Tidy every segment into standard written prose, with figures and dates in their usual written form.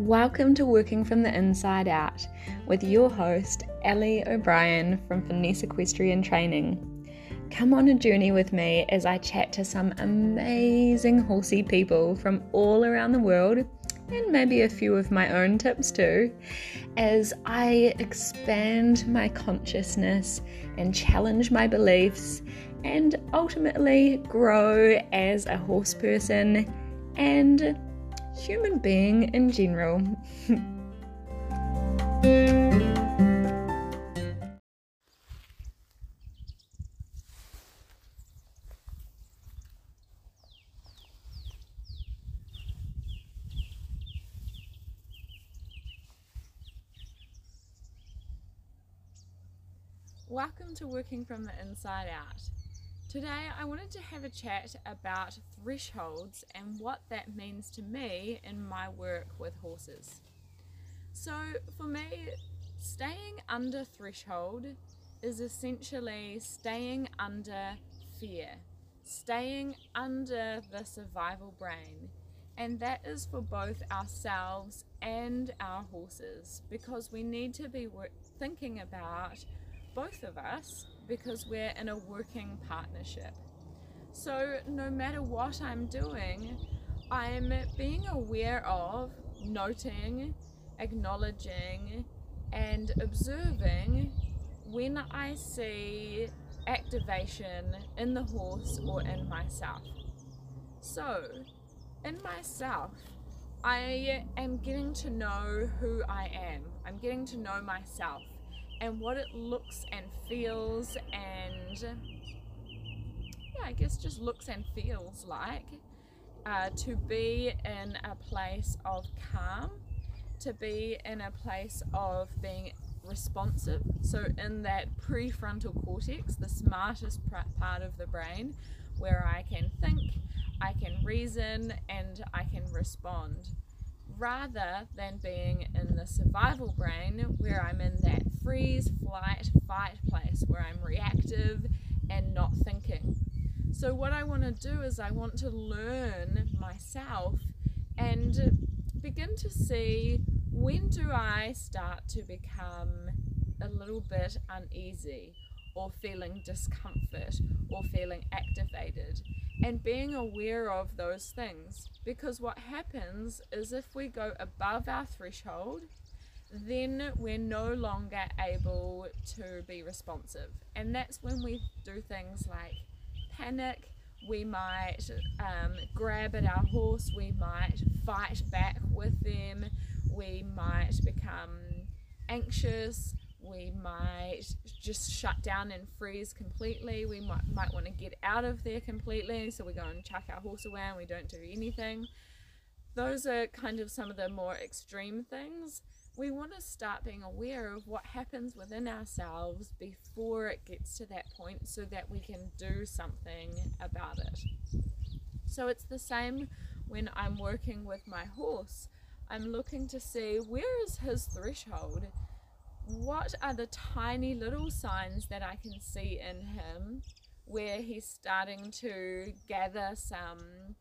Welcome to Working from the Inside Out with your host, Ellie O'Brien from Finesse Equestrian Training. Come on a journey with me as I chat to some amazing horsey people from all around the world, and maybe a few of my own tips too, as I expand my consciousness and challenge my beliefs and ultimately grow as a horse person and human being in general. Welcome to Working from the Inside Out. Today I wanted to have a chat about thresholds and what that means to me in my work with horses. So for me, staying under threshold is essentially staying under fear, staying under the survival brain, and that is for both ourselves and our horses, because we need to be thinking about both of us because we're in a working partnership. So no matter what I'm doing, I'm being aware of, noting, acknowledging, and observing when I see activation in the horse or in myself. So in myself, I am getting to know who I am. I'm getting to know myself and what it looks and feels and I guess just looks and feels like to be in a place of calm, to be in a place of being responsive, so in that prefrontal cortex, the smartest part of the brain, where I can think, I can reason, and I can respond, rather than being in the survival brain where I'm in that freeze, flight, fight place where I'm reactive and not thinking. So what I want to do is I want to learn myself and begin to see, when do I start to become a little bit uneasy or feeling discomfort or feeling activated, and being aware of those things. Because what happens is if we go above our threshold, then we're no longer able to be responsive, and that's when we do things like panic. We might grab at our horse, we might fight back with them, we might become anxious, we might just shut down and freeze completely, we might want to get out of there completely, so we go and chuck our horse away and we don't do anything. Those are kind of some of the more extreme things. We want to start being aware of what happens within ourselves before it gets to that point so that we can do something about it. So it's the same when I'm working with my horse. I'm looking to see, where is his threshold? What are the tiny little signs that I can see in him where he's starting to gather some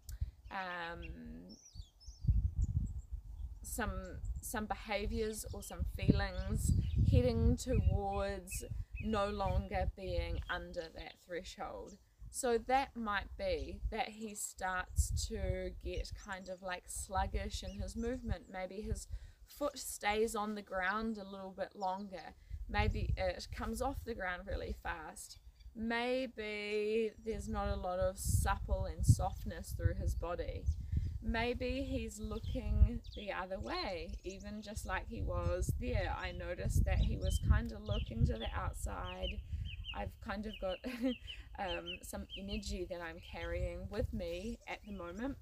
behaviors or some feelings heading towards no longer being under that threshold. So that might be that he starts to get kind of like sluggish in his movement. Maybe his foot stays on the ground a little bit longer. Maybe it comes off the ground really fast. Maybe there's not a lot of supple and softness through his body. Maybe he's looking the other way, even just like he was there. I noticed that he was kind of looking to the outside. I've kind of got some energy that I'm carrying with me at the moment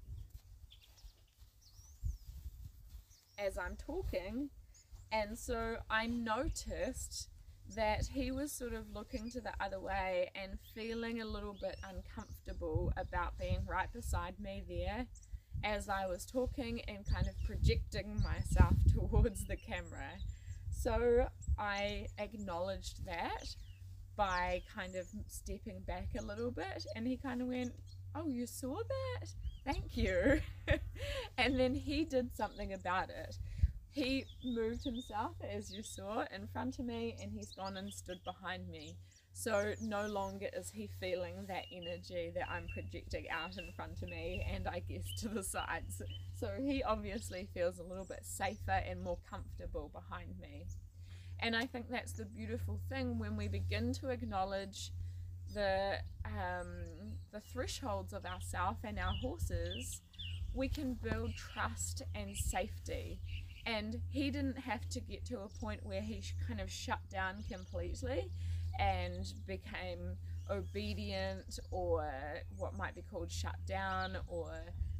as I'm talking, and so I noticed that he was sort of looking to the other way and feeling a little bit uncomfortable about being right beside me there as I was talking and kind of projecting myself towards the camera. So I acknowledged that by kind of stepping back a little bit, and he kind of went, "Oh, you saw that? Thank you." And then he did something about it. he moved himself, as you saw, in front of me, and he's gone and stood behind me. So no longer is he feeling that energy that I'm projecting out in front of me and I guess to the sides. So he obviously feels a little bit safer and more comfortable behind me. And I think that's the beautiful thing when we begin to acknowledge the thresholds of ourselves and our horses, we can build trust and safety. And he didn't have to get to a point where he kind of shut down completely and became obedient, or what might be called shut down, or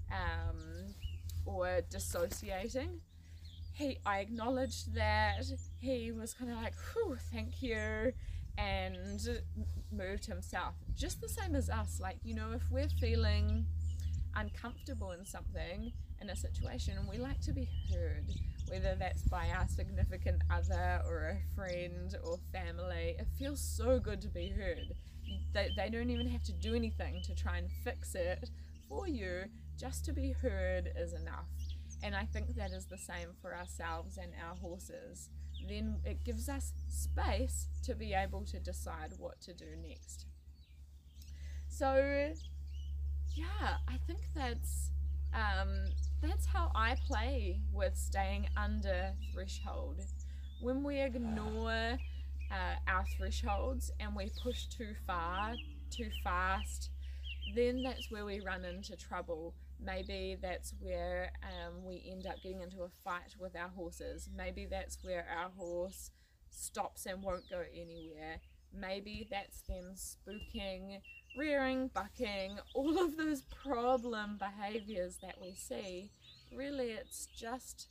dissociating. I acknowledged that. He was kind of like, whew, thank you, and moved himself. Just the same as us, like, you know, if we're feeling uncomfortable in something, in a situation, we like to be heard, whether that's by our significant other or a friend or family. It feels so good to be heard. They don't even have to do anything to try and fix it for you. Just to be heard is enough. And I think that is the same for ourselves and our horses. Then it gives us space to be able to decide what to do next. So yeah, I think that's how I play with staying under threshold. When we ignore our thresholds and we push too far, too fast, then that's where we run into trouble. Maybe that's where we end up getting into a fight with our horses. Maybe that's where our horse stops and won't go anywhere. Maybe that's them spooking, rearing, bucking, all of those problem behaviors that we see. Really, it's just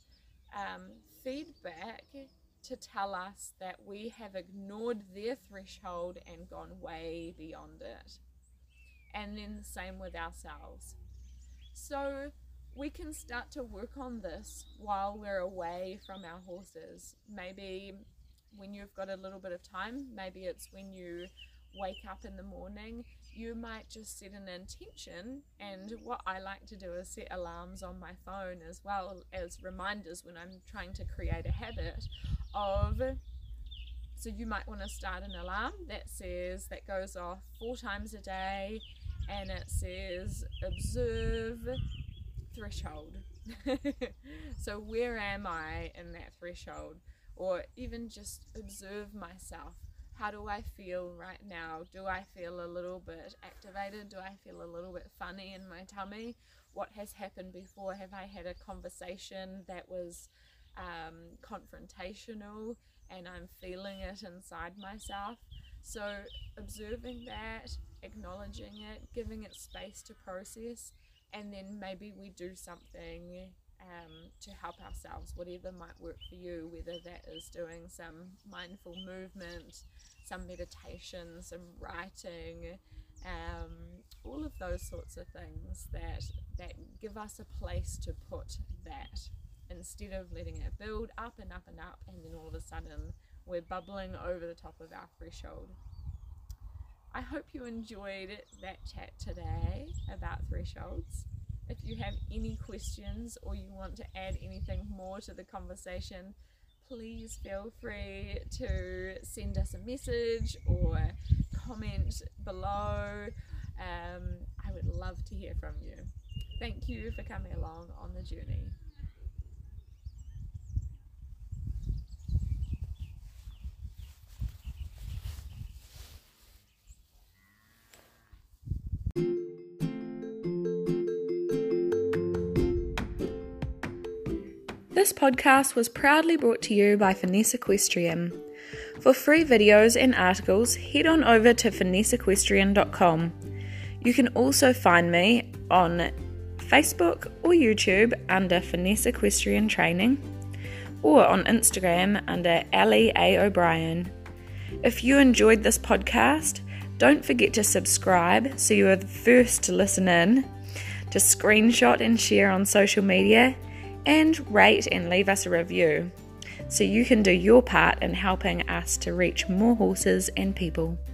feedback to tell us that we have ignored their threshold and gone way beyond it. And then the same with ourselves. So we can start to work on this while we're away from our horses. Maybe when you've got a little bit of time, maybe it's when you wake up in the morning, you might just set an intention. And what I like to do is set alarms on my phone as well as reminders when I'm trying to create a habit of. So you might want to start an alarm that goes off 4 times a day, and it says observe threshold. So where am I in that threshold? Or even just observe myself. How do I feel right now? Do I feel a little bit activated? Do I feel a little bit funny in my tummy? What has happened before? Have I had a conversation that was confrontational and I'm feeling it inside myself? So observing that, acknowledging it, giving it space to process, and then maybe we do something to help ourselves, whatever might work for you, whether that is doing some mindful movement, some meditation, some writing, all of those sorts of things that give us a place to put that, instead of letting it build up and up and up, and then all of a sudden we're bubbling over the top of our threshold. I hope you enjoyed that chat today about thresholds. If you have any questions or you want to add anything more to the conversation, please feel free to send us a message or comment below. I would love to hear from you. Thank you for coming along on the journey. This podcast was proudly brought to you by Finesse Equestrian. For free videos and articles, head on over to finesseequestrian.com. You can also find me on Facebook or YouTube under Finesse Equestrian Training, or on Instagram under Ali A. O'Brien. If you enjoyed this podcast, don't forget to subscribe so you are the first to listen in, to screenshot and share on social media, and rate and leave us a review so you can do your part in helping us to reach more horses and people.